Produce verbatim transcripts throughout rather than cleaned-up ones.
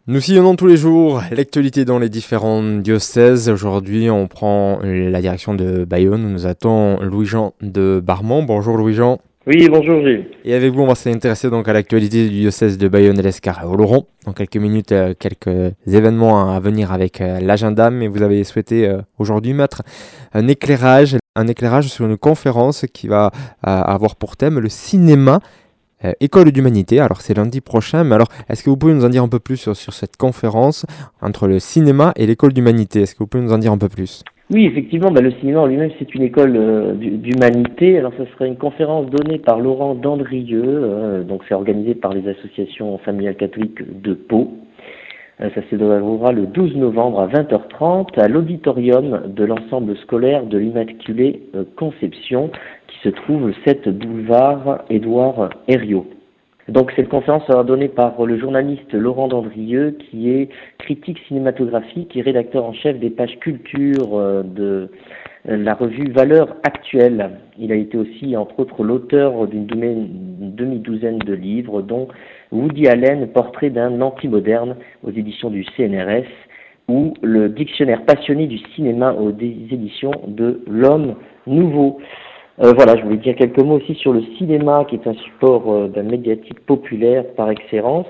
Nous sillonnons tous les jours l'actualité dans les différents diocèses. Aujourd'hui, on prend la direction de Bayonne où nous attend Louis-Jean de Barmont. Bonjour Louis-Jean. Oui, bonjour Gilles. Et avec vous, on va s'intéresser donc à l'actualité du diocèse de Bayonne et l'Escar-Oloron. Dans quelques minutes, euh, quelques événements à venir avec euh, l'agenda, mais vous avez souhaité euh, aujourd'hui mettre un éclairage, un éclairage sur une conférence qui va euh, avoir pour thème le cinéma. Euh, École d'humanité, alors c'est lundi prochain, mais alors est-ce que vous pouvez nous en dire un peu plus sur, sur cette conférence entre le cinéma et l'école d'humanité? Est-ce que vous pouvez nous en dire un peu plus? Oui, effectivement, bah, le cinéma en lui-même, c'est une école euh, d'hu- d'humanité. Alors, ce sera une conférence donnée par Laurent Dandrieux. Euh, donc, c'est organisé par les associations familiales catholiques de Pau. Euh, ça se déroulera le douze novembre à vingt heures trente à l'auditorium de l'ensemble scolaire de l'Immaculée euh, Conception, qui se trouve le sept boulevard Édouard Herriot. Donc cette conférence sera donnée par le journaliste Laurent Dandrieux, qui est critique cinématographique et rédacteur en chef des pages culture euh, de euh, la revue Valeurs Actuelles. Il a été aussi, entre autres, l'auteur d'une demi- une demi-douzaine de livres, dont Woody Allen, Portrait d'un anti-moderne aux éditions du C N R S, ou le Dictionnaire passionné du cinéma aux dé- éditions de L'Homme Nouveau. Euh, voilà, je voulais dire quelques mots aussi sur le cinéma, qui est un support euh, ben, médiatique populaire par excellence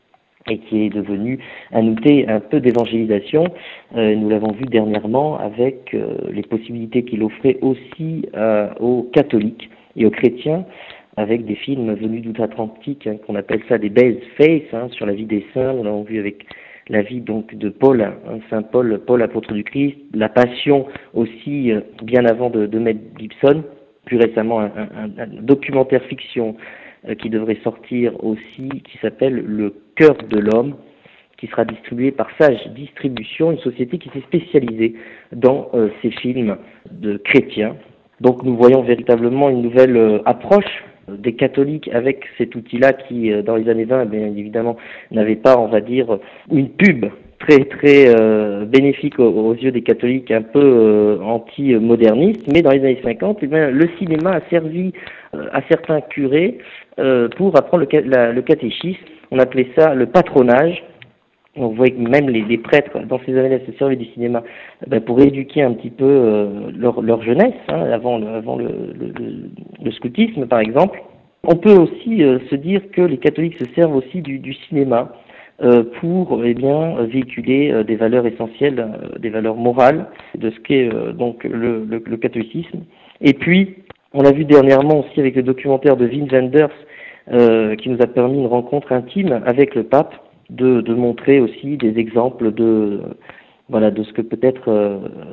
et qui est devenu un outil un peu d'évangélisation. Euh, nous l'avons vu dernièrement avec euh, les possibilités qu'il offrait aussi euh, aux catholiques et aux chrétiens, avec des films venus d'outre-Atlantique, hein, qu'on appelle ça des base face, hein, sur la vie des saints. Nous l'avons vu avec la vie donc de Paul, hein, Saint Paul, Paul apôtre du Christ, la Passion aussi, euh, bien avant de, de Mel Gibson. Plus récemment, un, un, un documentaire fiction euh, qui devrait sortir aussi, qui s'appelle Le cœur de l'homme, qui sera distribué par Sage Distribution, une société qui s'est spécialisée dans euh, ces films de chrétiens. Donc nous voyons véritablement une nouvelle euh, approche des catholiques avec cet outil-là qui, euh, dans les années vingt, bien évidemment, n'avait pas, on va dire, une pub très très euh, bénéfique aux, aux yeux des catholiques, un peu euh, anti-modernistes, mais dans les années cinquante, eh bien, le cinéma a servi euh, à certains curés euh, pour apprendre le, la, le catéchisme. On appelait ça le patronage. On voit que même les, les prêtres, dans ces années-là, se servaient du cinéma ben, pour éduquer un petit peu euh, leur, leur jeunesse, hein, avant, le, avant le, le, le, le scoutisme, par exemple. On peut aussi euh, se dire que les catholiques se servent aussi du, du cinéma euh, pour eh bien, véhiculer euh, des valeurs essentielles, euh, des valeurs morales de ce qu'est euh, donc le, le, le catholicisme. Et puis, on l'a vu dernièrement aussi avec le documentaire de Wim Wenders, euh, qui nous a permis une rencontre intime avec le pape, de, de montrer aussi des exemples de, voilà, de ce que peut être euh,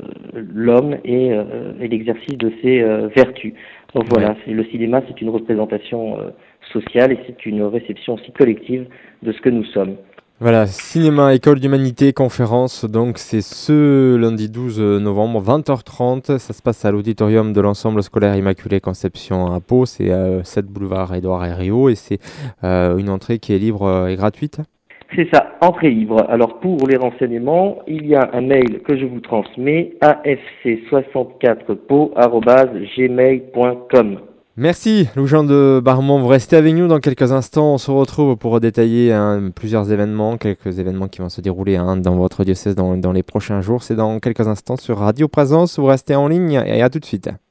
l'homme et, euh, et l'exercice de ses euh, vertus. Donc voilà, Ouais. c'est, le cinéma, c'est une représentation euh, sociale et c'est une réception aussi collective de ce que nous sommes. Voilà, cinéma, école d'humanité, conférence, donc c'est ce lundi douze novembre, vingt heures trente, ça se passe à l'auditorium de l'ensemble scolaire Immaculée Conception à Pau, c'est euh, sept boulevard Édouard Herriot et c'est euh, une entrée qui est libre euh, et gratuite. C'est ça, entrée libre. Alors pour les renseignements, il y a un mail que je vous transmets, a f c soixante-quatre pau arobase gmail point com. Merci Louis-Jean de Barmont, vous restez avec nous dans quelques instants, on se retrouve pour détailler hein, plusieurs événements, quelques événements qui vont se dérouler hein, dans votre diocèse dans, dans les prochains jours, c'est dans quelques instants sur Radio Présence, vous restez en ligne et à tout de suite.